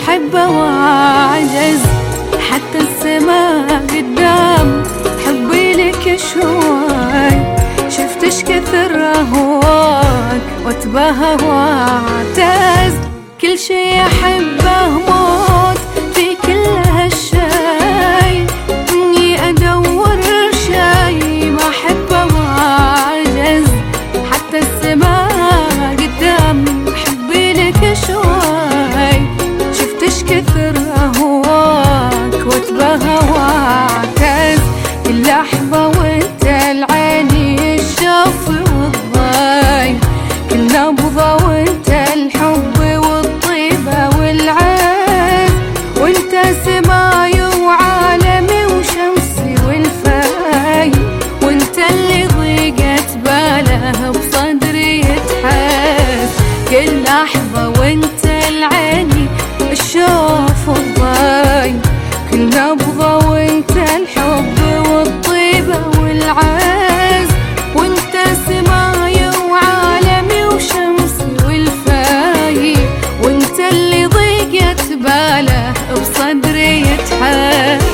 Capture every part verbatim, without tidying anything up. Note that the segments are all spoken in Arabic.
أحبه وأعجز، حتى السماء قدام حبي لك شوي. شفتش كثر أهواك وأتباهى وأعتز، كل شي أحبه موت في كل هالشي. إني أدور شي ما أحبه وأعجز، حتى السماء قدام حبي لك شوي. شفتش كثر أهواك وأتباهى وأعتز، كل لحظة وأنت العيني الشوف والضي، كل نبضة وأنت الحب والطيبة والعز. وأنت سماي وعالمي وشمسي والفاي، وأنت اللي ضيقت باله بصدري يتحس. كل لحظة وأنت العيني الشوف والضي، كل نبضة وأنت الحب والطيبة والعز. وأنت سماي وعالمي وشمسي والفاي، وأنت اللي ضيقت باله بصدري يتحس.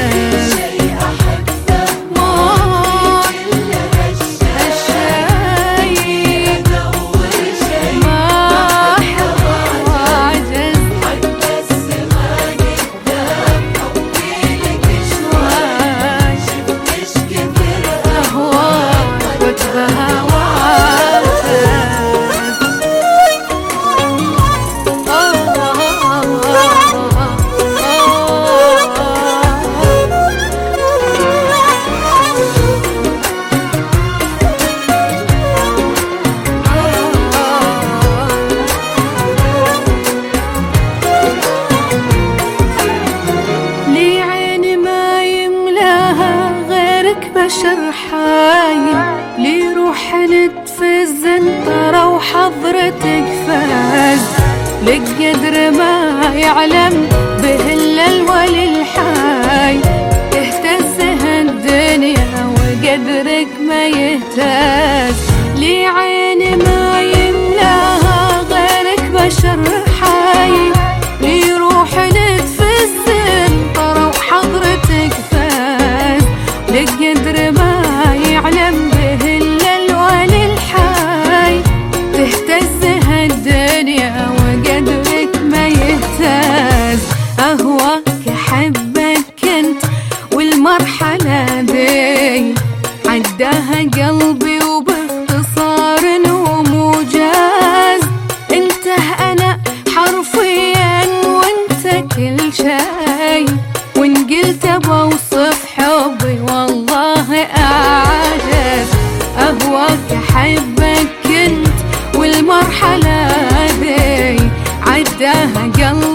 بشر حايل لي روح نتفز انطرة وحضرتك فاز. لك قدر ما يعلم به الا الولي الحاي، تهتز هالدنيا وقدرك ما يهتز. لي عيني ما يملاها غيرك بشر حايل، لي روح نتفز انطرة وحضرتك فاز. لك قدر ما يعلم به الا الولي الحاي، تهتز هالدنيا وقدرك ما يهتز. اهواك احبك كنت والمرحلة دي عداها قلبي وباختصار وموجز. انت انا حرفيا وانت كل شي، وان قلت بوصف حبي والله أعجز. أهواك أحبك كنت والمرحلة ذي عداها قلبي